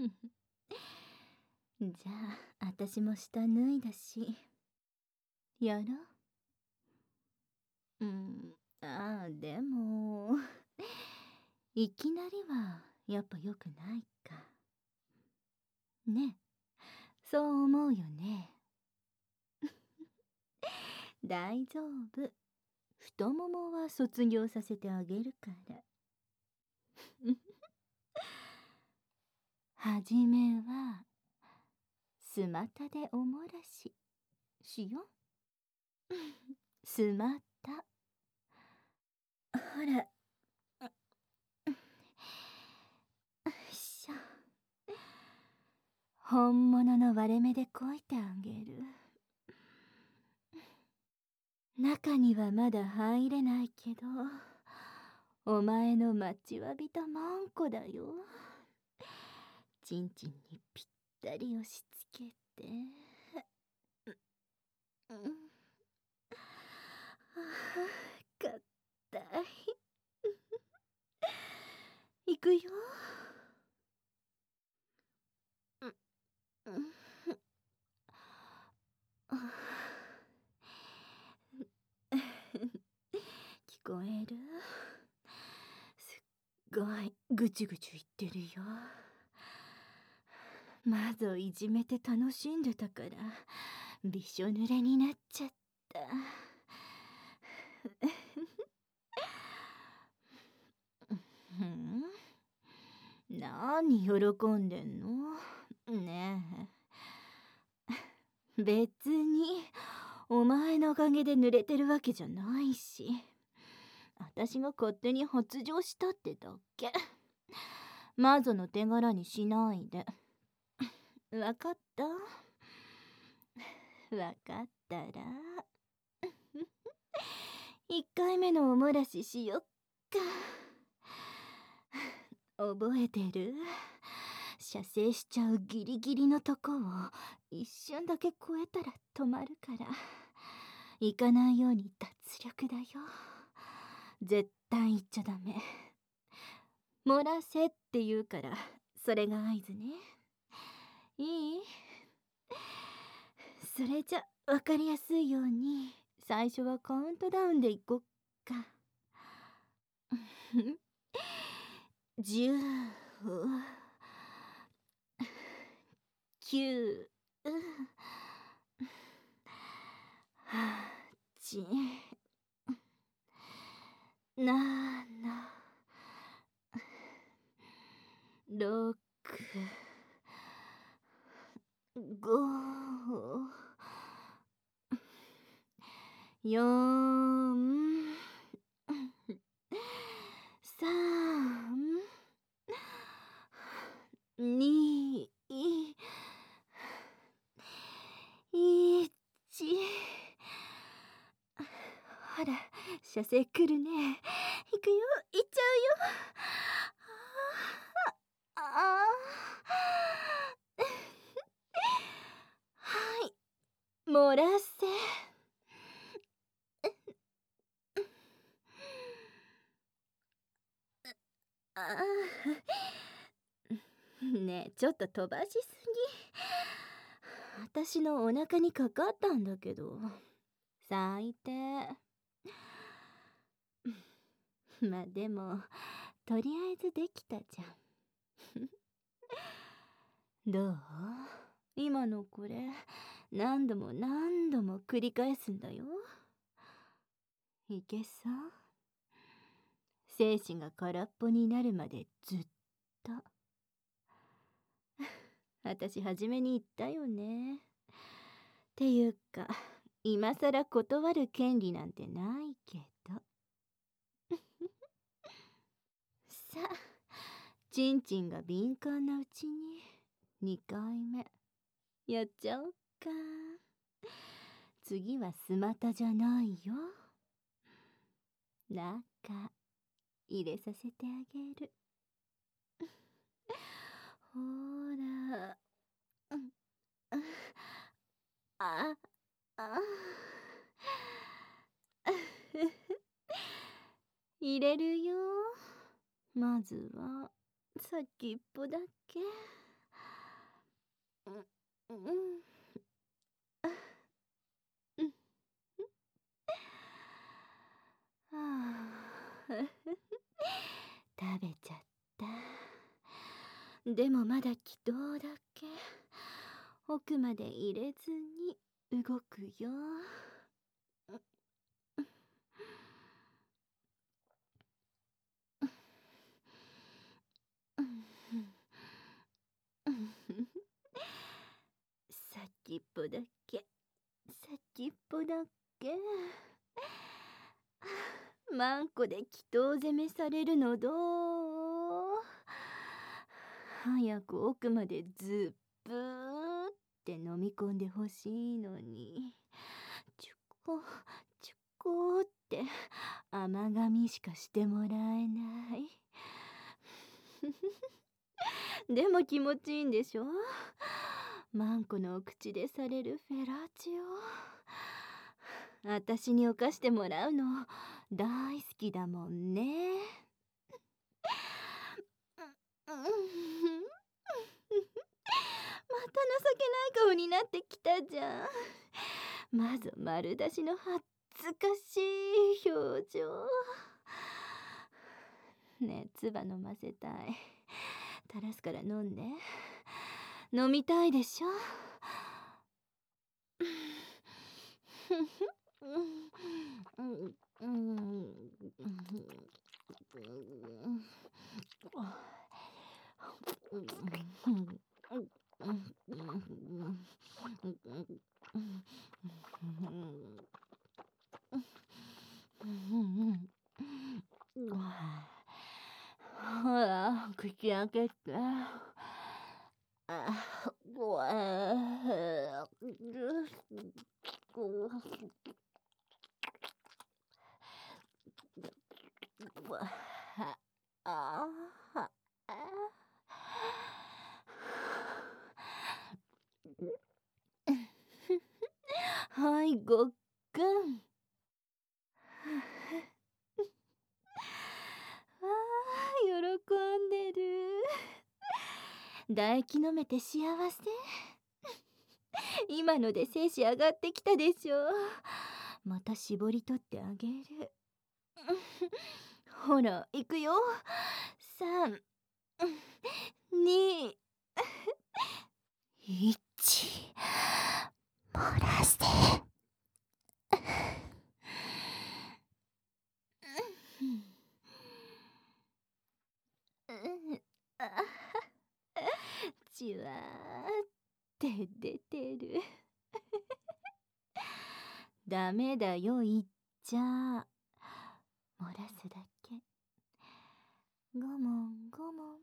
じゃあ、私も下脱いだし、やろう。でも、いきなりはやっぱ良くないか。ね、そう思うよね。大丈夫。太ももは卒業させてあげるから。はじめは、スマタでおもらしよう。スマタ。ほら。よいしょ。本物の割れ目でこいてあげる。中にはまだ入れないけど、お前の待ちわびたマンコだよ。ちんちんにぴったり押し付けて。かったい。いくよ。聞こえる？すっごいぐちゅぐちゅ言ってるよ。窓いじめて楽しんでたからびしょ濡れになっちゃった。何喜んでんの？ねえ。別にお前のおかげで濡れてるわけじゃないし、私が勝手に発情したってだけ。マゾの手柄にしないで。わかった？わかったら1回目のおもらししよっか。覚えてる？射精しちゃうギリギリのとこを一瞬だけ越えたら止まるから、行かないように脱力だよ。絶対行っちゃダメ。漏らせって言うから、それが合図ね。いい？それじゃ分かりやすいように最初はカウントダウンでいこっか。10、9、8、7、6、5、4、3、2、1。ほら、射精来るね。行くよ、行っちゃうよ。はい、漏らせ。ねえ、ちょっと飛ばしすぎ。私のお腹にかかったんだけど。最低。まあでも、とりあえずできたじゃん。どう？今のこれ、何度も何度も繰り返すんだよ。いけそう？精子が空っぽになるまでずっと。私初めに言ったよね。っていうか、今さら断る権利なんてないけど。さあ、ちんちんが敏感なうちに2回目やっちゃおっか。次はスマタじゃないよ。中入れさせてあげる。ほら。ああ入れるよ。まずは先っぽだけ。 食べちゃった。でもまだ気筒だけ奥まで入れずに動くよ。先っぽだけ、先っぽだけ。マンコで気筒攻めされるのどう？早く奥までズップーって飲み込んでほしいのに、チュコチュコって甘噛みしかしてもらえない。でも気持ちいいんでしょ？マンコのお口でされるフェラチオ。私に犯してもらうの大好きだもんね。また情けない顔になってきたじゃん。まず丸出しの恥ずかしい表情。ねえ、唾飲ませたい。垂らすから飲んで。飲みたいでしょ？ほら、口開けて。はい、ごっくん。喜んでる。唾液飲めて幸せ。今ので精子上がってきたでしょ。また絞り取ってあげる。ほら、行くよ。3、2、1、漏らせ。じわーって出てる。ダメだよ、言っちゃ。漏らすだけ。ごもんごもん。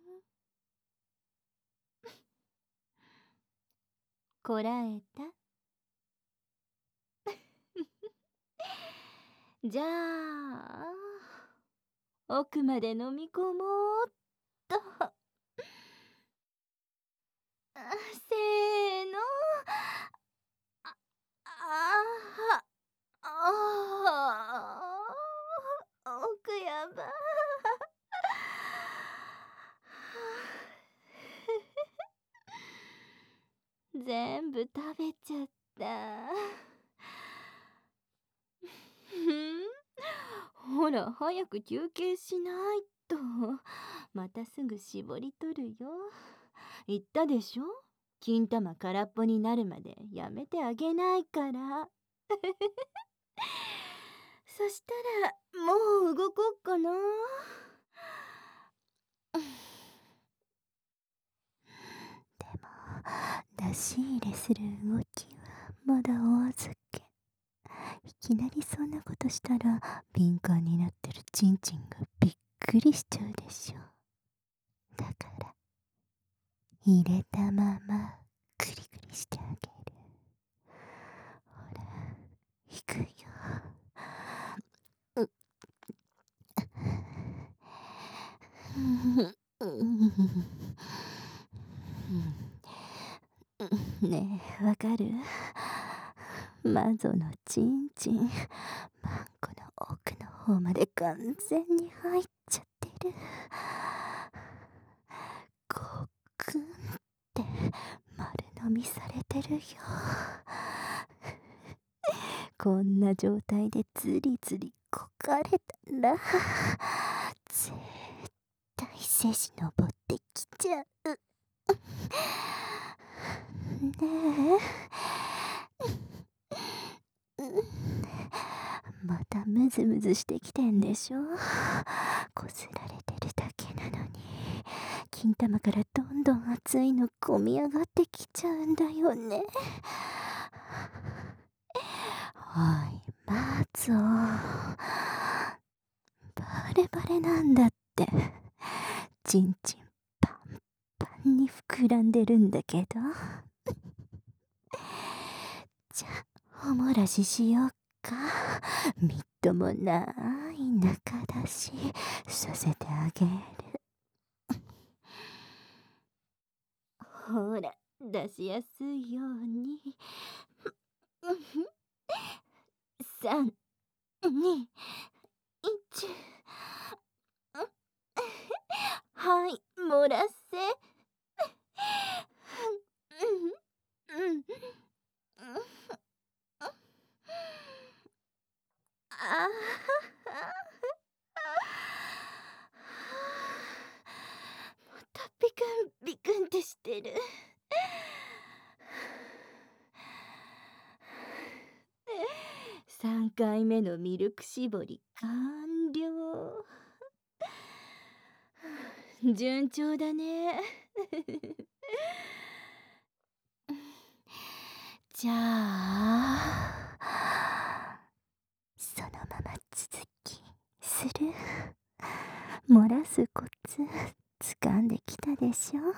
こらえた？じゃあ奥まで飲み込もうっと。せーの。奥やば。全部食べちゃった。ほら、早く休憩しないと。またすぐ絞り取るよ。言ったでしょ？金玉空っぽになるまでやめてあげないから。そしたらもう動こっかな。でも出し入れする動きはまだお預け。いきなりそんなことしたら敏感になってるチンチンがびっくりしちゃうでしょ。だから入れたままクリクリしてあげる。ほら、行くよ。ねえ、わかる？魔女のチンチン、マンコの奥の方まで完全に入っちゃってる。ごっくんって丸読みされてるよ。こんな状態でズリズリこかれたら絶対精子登ってきちゃう。ねえ、またムズムズしてきてんでしょ。こすられてるだけなのに金玉からどんどん熱いのこみ上がってきちゃうんだよね。おいマツオ、バレバレなんだって。ちんちんパンパンに膨らんでるんだけど。じゃあおもらししよっか。みっともない仲出しさせてあげる。ほら出しやすいように。3、2、1。はい、漏らせ。あまたビクンビクンってしてる。3回目のミルク絞り完了。順調だね。じゃあそのまま続きする。漏らすコツ掴んできたでしょ。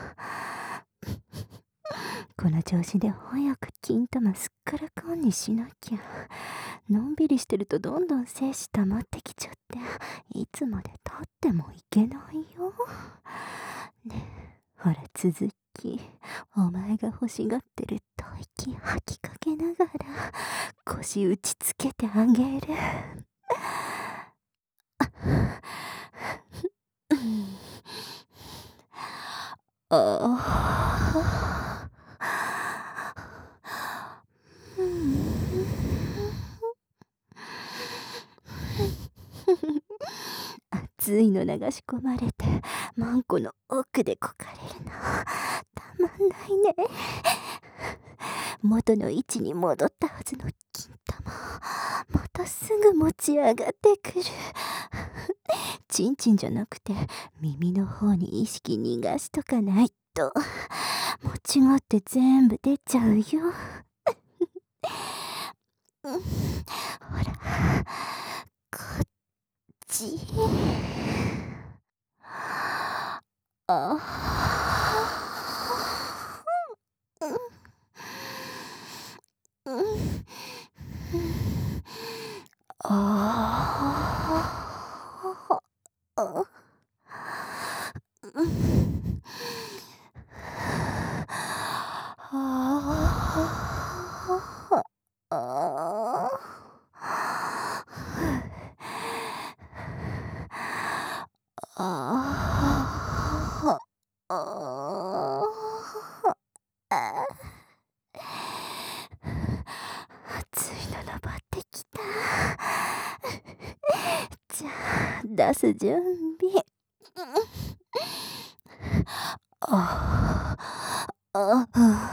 この調子で早く金玉すっからかんにしなきゃ。のんびりしてるとどんどん精子溜まってきちゃって、いつまでたってもいけないよ。ねえ、ほら続き。お前が欲しがってる吐息吐きかけながら腰打ちつけてあげる。あ熱いの流し込まれてマンコの奥でこかれるのたまんないね。元の位置に戻ったはずの金玉またすぐ持ち上がってくる。ちんちんじゃなくて耳の方に意識逃がしとかないと間違って全部出ちゃうよ。ほらこっち。あ熱いの登ってきた。じゃあ出す準備。ああ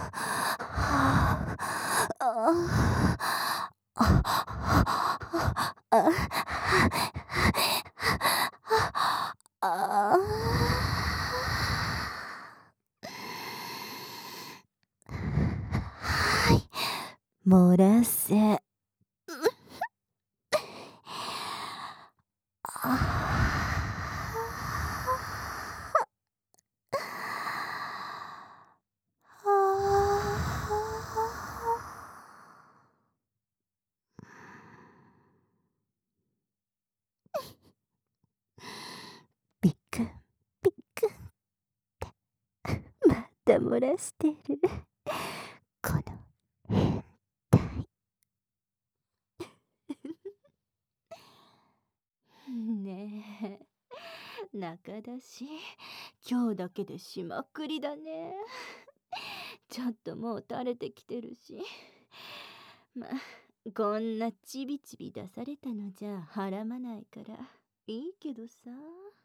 はい、漏らせ。ビクンビクンってまた漏らしてる。この変態。ねえ、仲だし今日だけでしまくりだね。 ちょっともう垂れてきてるし。まあ、こんなちびちび出されたのじゃはらまないからいいけどさ。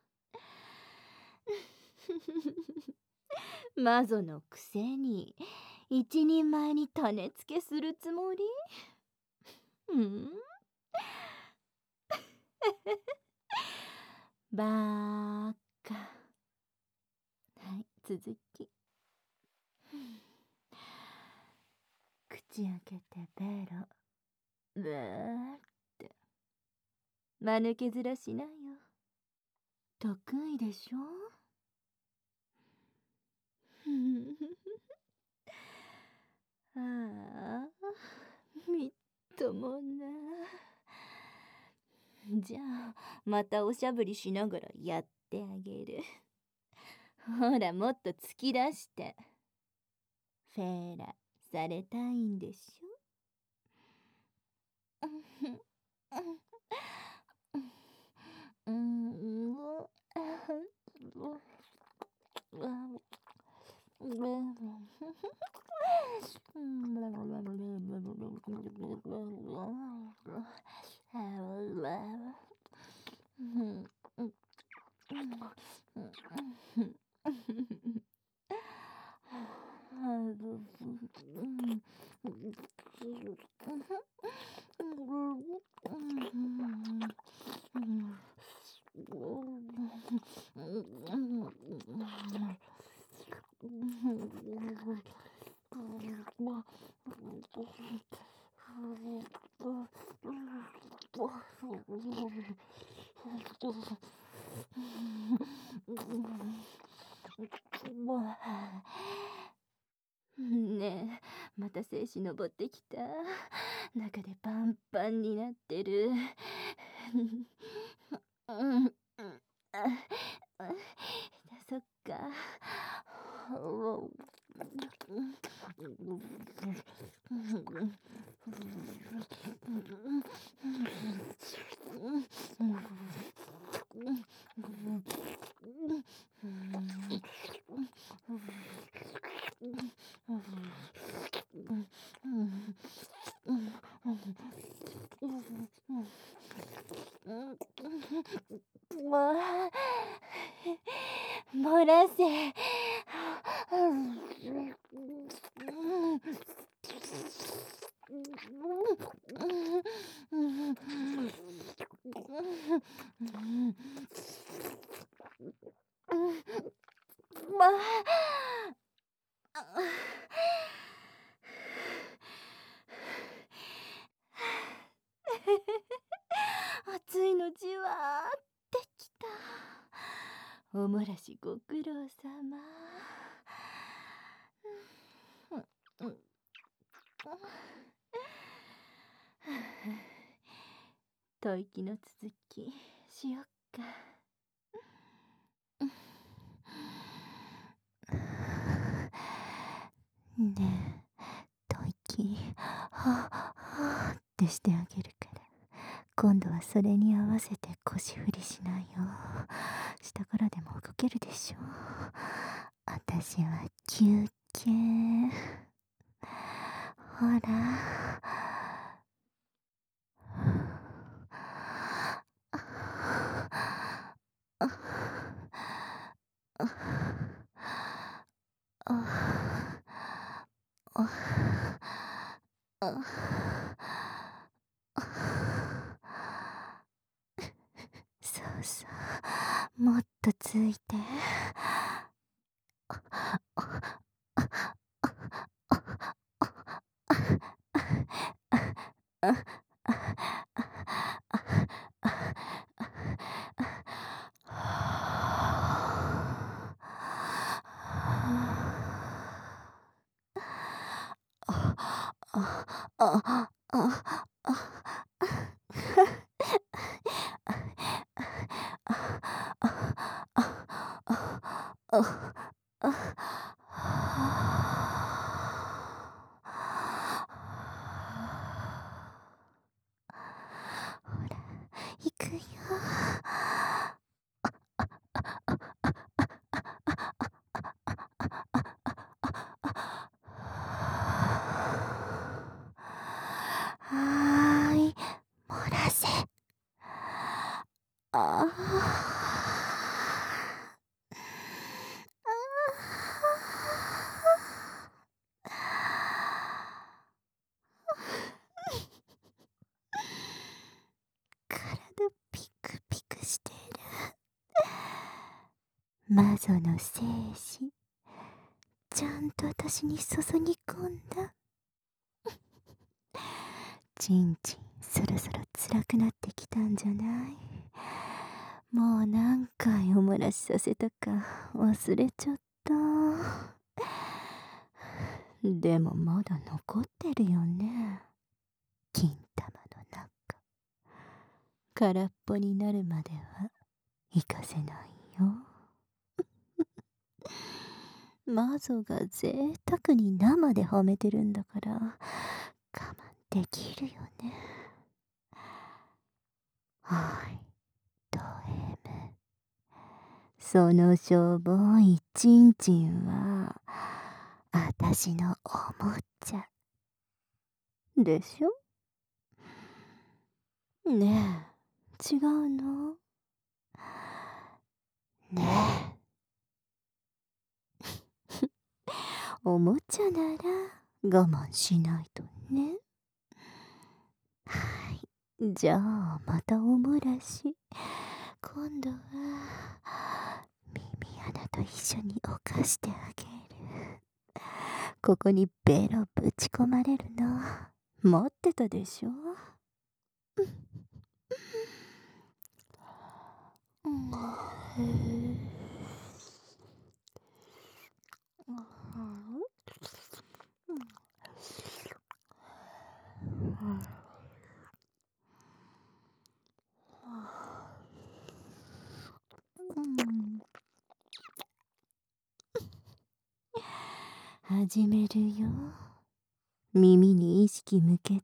魔女のくせに一人前に種付けするつもり？うん？バーカ。はい、続き。口開けてベロ。ブーって。間抜け面しないよ。得意でしょ？ああ、みっともな。じゃあ、またおしゃぶりしながらやってあげる。ほら、もっと突き出して。フェーラされたいんでしょ？ねえ、また精子登ってきた。中でパンパンになってる。そっか。漏らせ。暑いのじわーってきた。おもらしご苦労さま。吐息の続きしよっか。ねえ、吐息はぁってしてあげるから、今度はそれに合わせて腰振りしないよ。下からでも動けるでしょ。私は休憩。ほら。そうそう、もっとついて。ほら、行くよ。 その精子ちゃんと私に注ぎ込んだ。ちんちんそろそろ辛くなってきたんじゃない？もう何回お漏らしさせたか忘れちゃった。でもまだ残ってるよね、金玉の中。空っぽになるまでは行かせないよ。マゾが贅沢に生で褒めてるんだから我慢できるよね。はい、ド M。そのしょぼいちんちんはあたしのおもちゃでしょ。ねえ、違うの？ねえ。おもちゃなら我慢しないとね。はい、じゃあまたおもらし。今度は耳穴と一緒に犯してあげる。ここにベロぶち込まれるの待ってたでしょ。始めるよ。耳に意識向けて。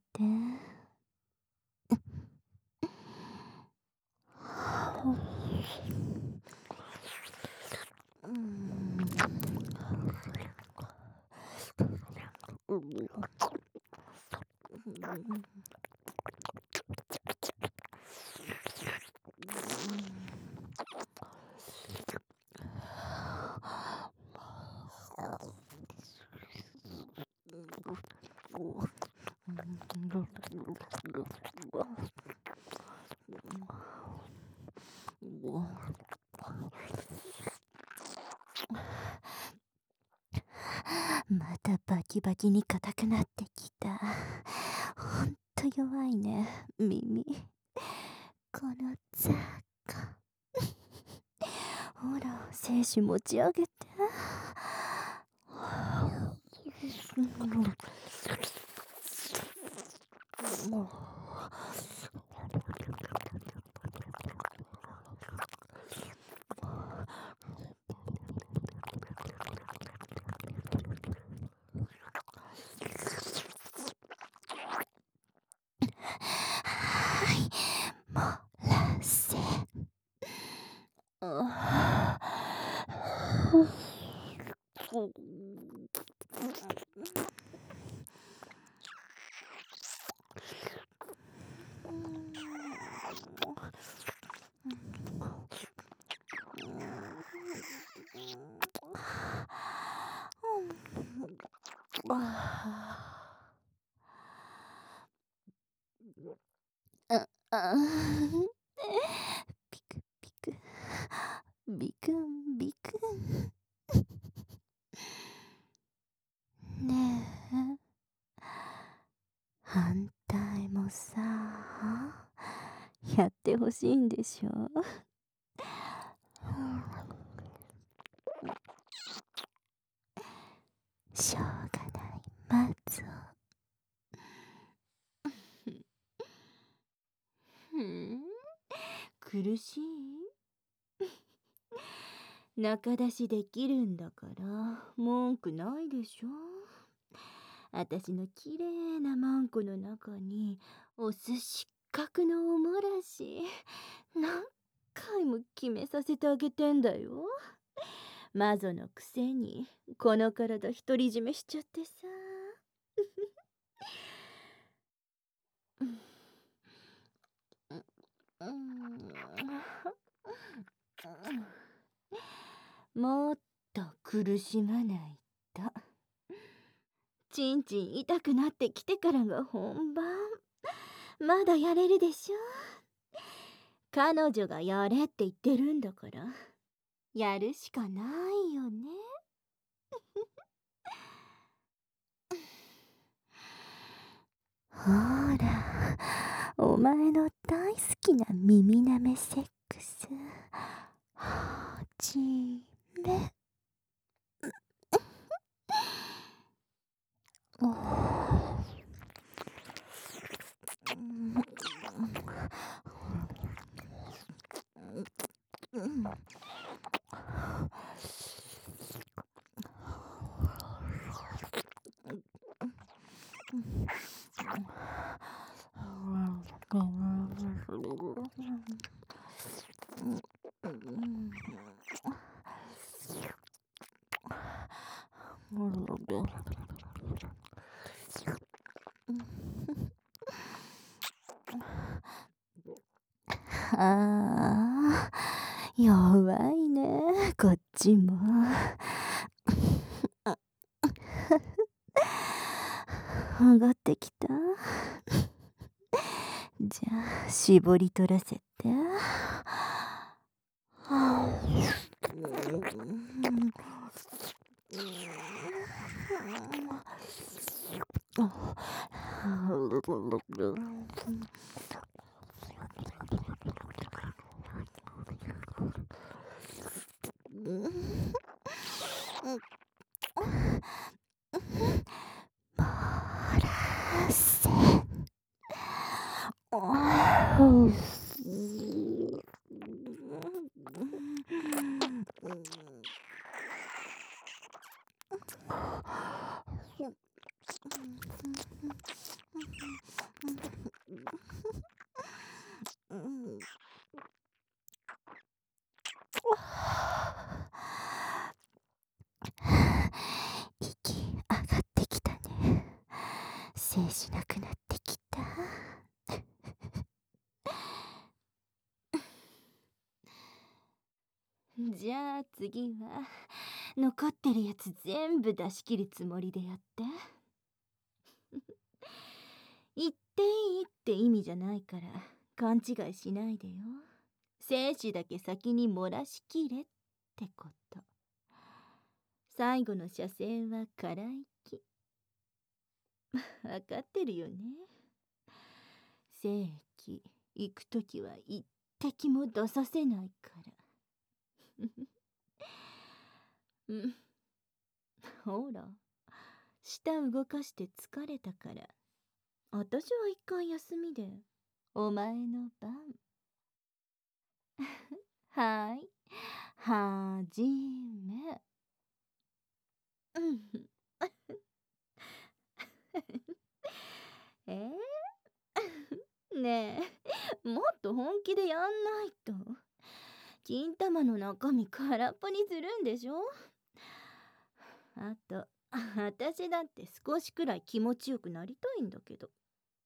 またバキバキに硬くなってきた。ほんと弱いね、耳。このザーカ。ほら、精子持ち上げて。はい、漏らせ。ピクピクビクンビクン。ねえ、反対もさやってほしいんでしょ。しょうがないマゾ。苦しい？中出しできるんだから文句ないでしょ。あたしのきれいなマンコの中にお寿司角のおもらし何回も決めさせてあげてんだよ。マゾのくせにこの体独り占めしちゃってさ。もっと苦しまないと。ちんちん痛くなってきてからが本番。まだやれるでしょ。彼女がやれって言ってるんだから。 やるしかないよね。ほら、お前の大好きな耳なめセックス始め。ああ、弱いね、こっちも。上がってきた。じゃあ、絞り取らせて。ボラせ。息上がってきたね。静止なくなってきた。じゃあ次は残ってるやつ全部出し切るつもりでやって。言っていいって意味じゃないから勘違いしないでよ。精子だけ先に漏らしきれってこと。最後の射精は空息。分かってるよね。精気行くときは一滴も出させないから。うん、ほら、舌動かして疲れたから私は一回休みでお前の番。はい、はじめ。えねえ、もっと本気でやんないと。金玉の中身空っぽにするんでしょ。あと、私だって少しくらい気持ちよくなりたいんだけど。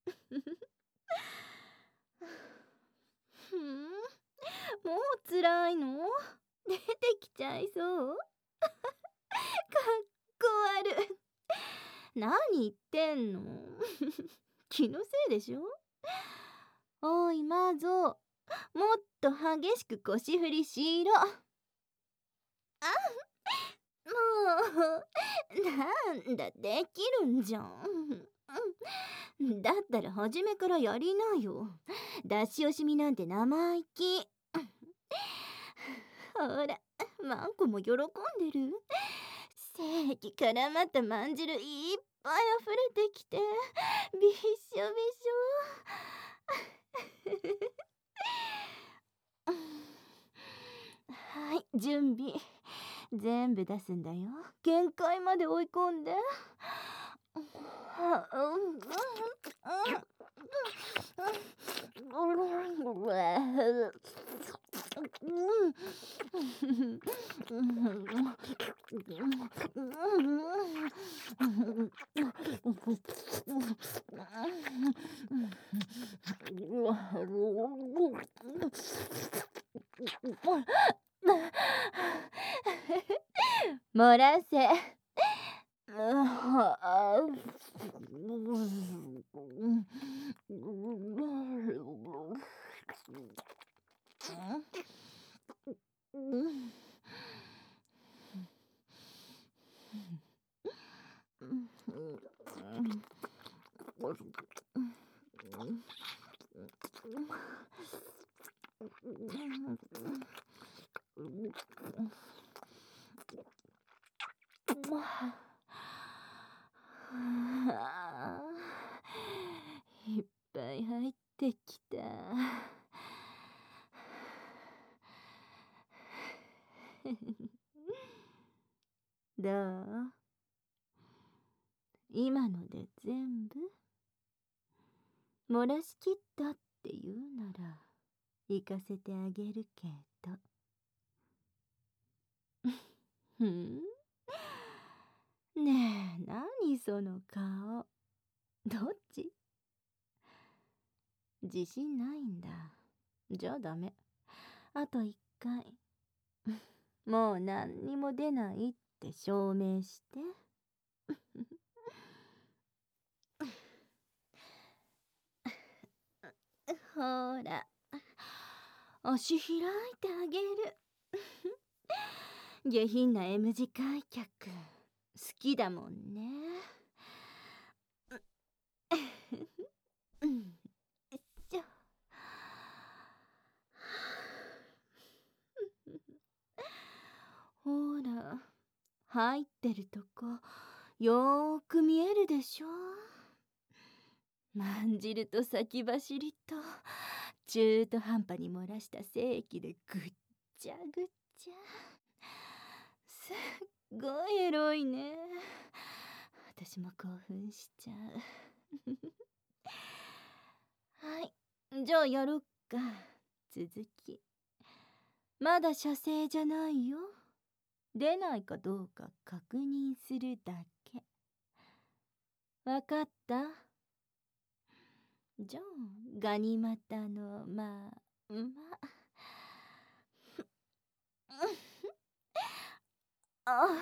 もう辛いの？出てきちゃいそう？かっこ悪い。何言ってんの？気のせいでしょ。おいマゾ、もっと激しく腰振りしろ。あ、もうなんだ、できるんじゃん。だったら初めからやりなよ。出し惜しみなんて生意気。ほら、マンコも喜んでる。正気絡まったまんじるいっぱい溢れてきて、びっしょびしょ。はい、準備。全部出すんだよ。限界まで追い込んで。漏らせ。 いっぱい入ってきた。どう？今ので全部漏らしきったって言うなら行かせてあげるけど。ねえ、何その顔。どっち？自信ないんだ。じゃあダメ。あと1回。もう何にも出ないって証明して。ほら、足開いてあげる。下品な M 字開脚好きだもんね。ちょほら、入ってるとこよーく見えるでしょ。まんじると先走りと中途半端に漏らした精液でぐっちゃぐっちゃ。すっごいエロいね。私も興奮しちゃう。はい、じゃあやろっか。続き。まだ射精じゃないよ。出ないかどうか確認するだけ。わかった？じゃあガニ股のあ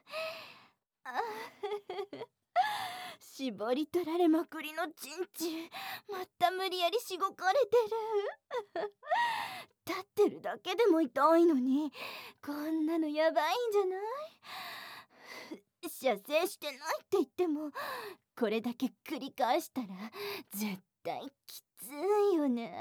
絞り取られまくりのチンチン、また無理やりしごかれてる。立ってるだけでも痛いのに、こんなのやばいんじゃない？射精してないって言っても、これだけ繰り返したら絶対きついよね。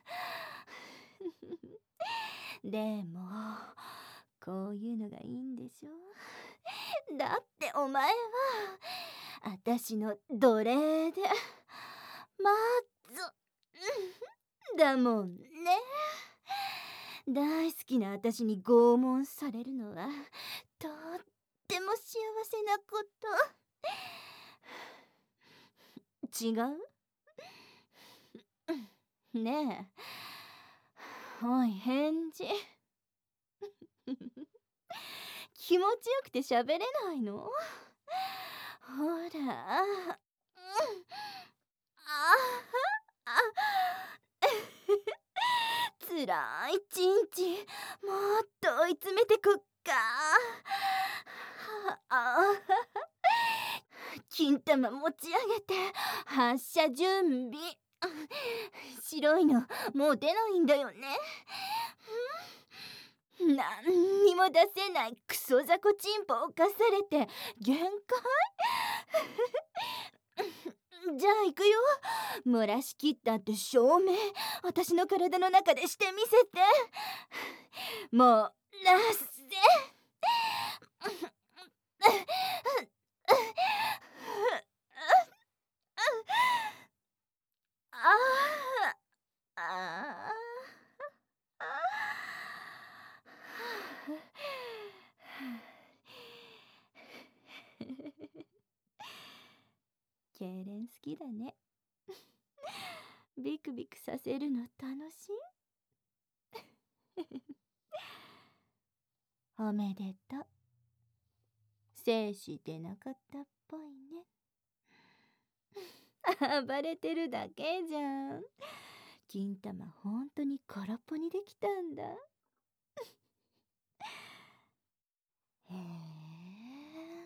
でもこういうのがいいんでしょ。だってお前は私の奴隷でマッゾだもんね。大好きな私に拷問されるのはとっても幸せなこと。違う？ねえ、おい返事。気持ちよくて喋れないの？ほら、つらいチンチン、もっと追い詰めてくっか。金玉持ち上げて発射準備。白いのもう出ないんだよね。なんにも出せないクソ雑魚チンポをかされて限界。じゃあ行くよ。漏らしきったって証明私の体の中でしてみせて。もうらせ痙攣好きだね。ビクビクさせるの楽しい。おめでとう。精子出なかったっぽいね。暴れてるだけじゃん。金玉ほんとに空っぽにできたんだ。へえ。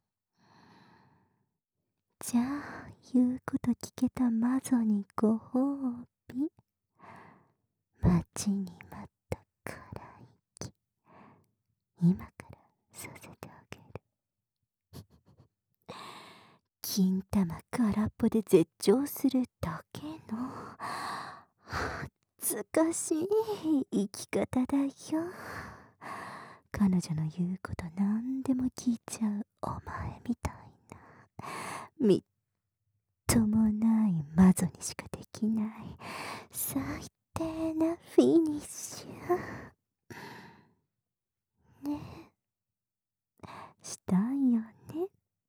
じゃあ言うこと聞けた魔女にご褒美。待ちに待ったから息、今からさせてあげる。 金玉空っぽで絶頂するだけの恥ずかしい生き方だよ。彼女の言うこと何でも聞いちゃうお前みたいなみっともない魔女にしかできない最低なフィニッシュね。したいよね。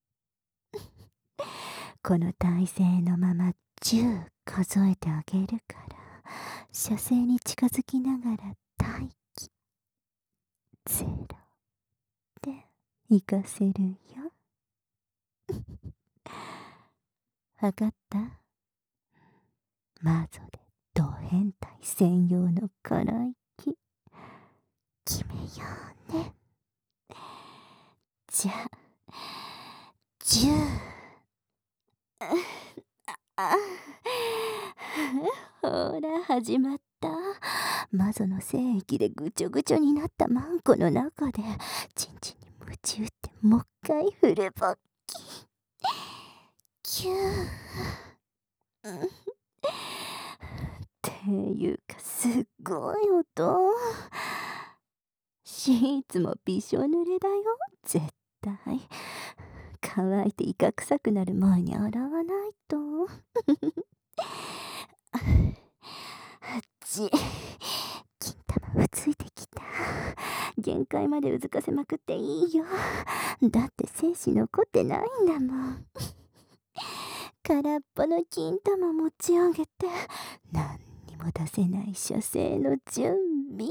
この体勢のまま10数えてあげるから射精に近づきながら待機0で行かせるよ。わかった？魔女でド変態専用の空息決めようね。じゃあ10ほら始まった。魔女の精液でぐちょぐちょになったマンコの中でチンチンに鞭打ってもう一回フル勃起キューっていうかすっごい音。シーツもびしょ濡れだよ絶対。乾いてイカ臭くなる前に洗わないと。金玉うついてきた。限界までうずかせまくっていいよ。だって精子残ってないんだもん。空っぽの金玉持ち上げて何にも出せない射精の準備。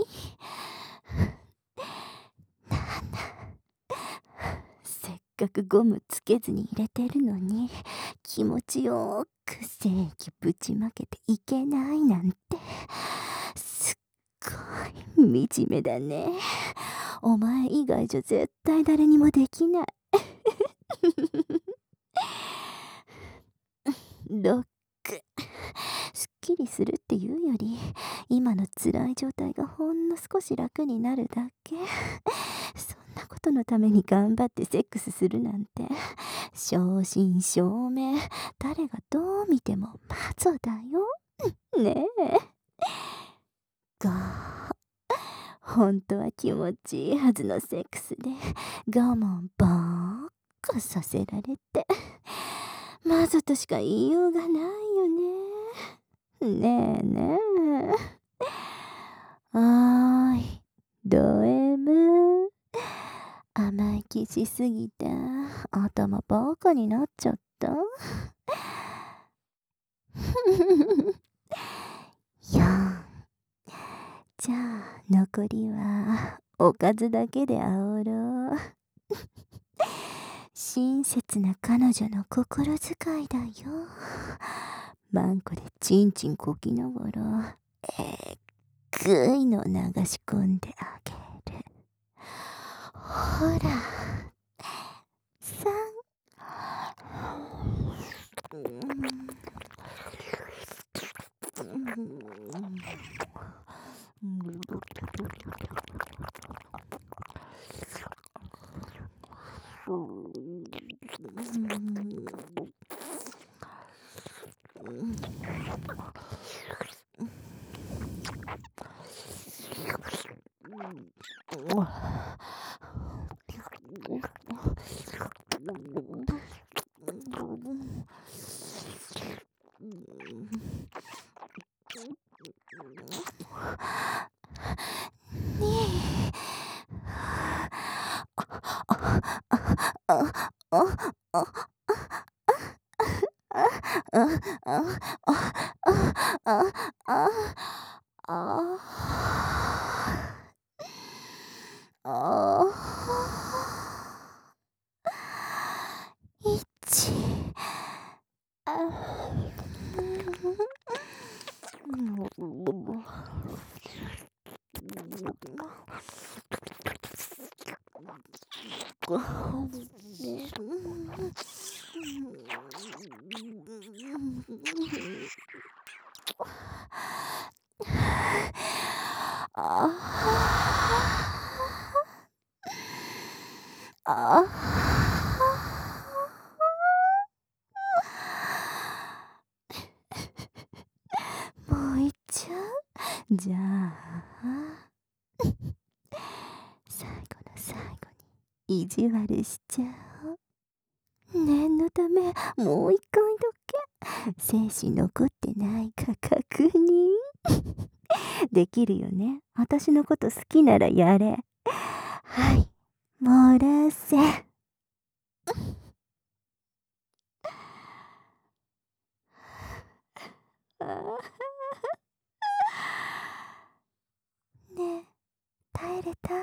せっかくゴムつけずに入れてるのに気持ちよく精液ぶちまけていけないなんてすっごい惨めだね。お前以外じゃ絶対誰にもできない。ロックすっきりするっていうより今の辛い状態がほんの少し楽になるだけ。そんなことのために頑張ってセックスするなんて正真正銘誰がどう見ても魔女だよねえ。本当は気持ちいいはずのセックスで我慢ばっかさせられて魔女としか言いようがないよね。ねえねえ。おーいド M 甘えきしすぎて頭バカになっちゃった。4。じゃあ残りはおかずだけで煽ろう。親切な彼女の心遣いだよ。マンコでチンチンこきながらぐいの流し込んであげる。ほら3。 じゃあ最後の最後に意地悪しちゃおう。念のためもう一回だけ精子残ってないか確認できるよね。私のこと好きならやれ。はい、漏らせ。ねえ、耐えれた？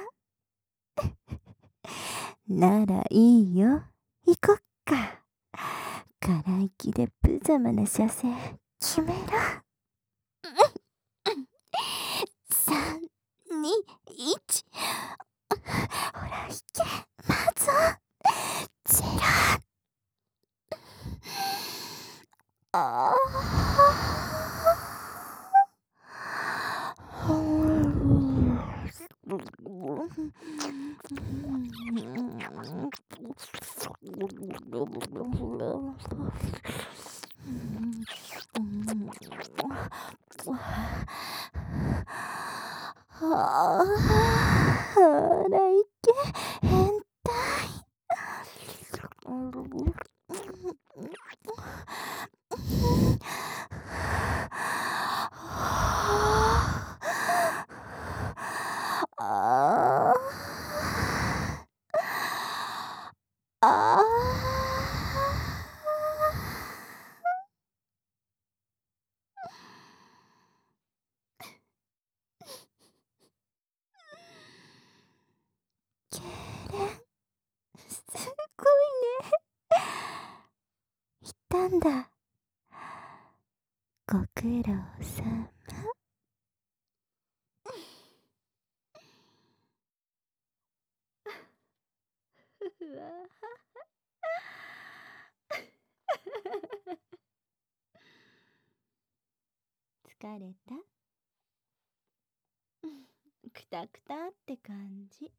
ならいいよ。行こっか。空息で無様な射精決めろ。3、2、1。ほら、引け。待つぞ。ゼロ。ああらいけ変態。ああけれん、すごいね。いたんだ。ご苦労さま。うわ疲れた？くたくたって感じ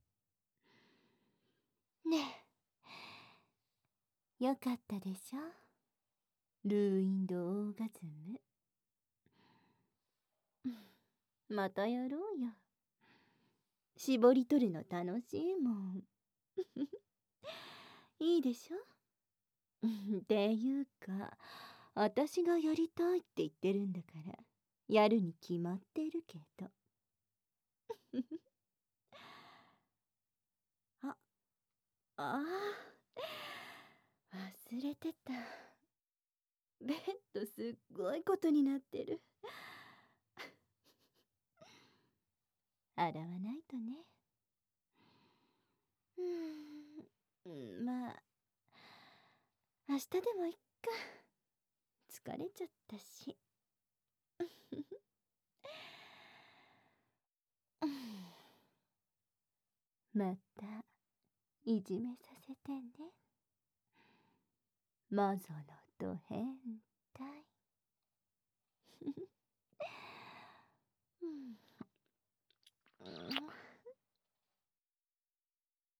ね。え、よかったでしょ、ルーインドオーガズム。またやろうよ。絞り取るの楽しいもん。いいでしょ。っていうか、私がやりたいって言ってるんだから、やるに決まってるけど。あ、ああ、忘れてた。ベッドすっごいことになってる。洗わないとね。まあ、明日でもいっか。疲れちゃったし。またいじめさせてね。マゾのド変態。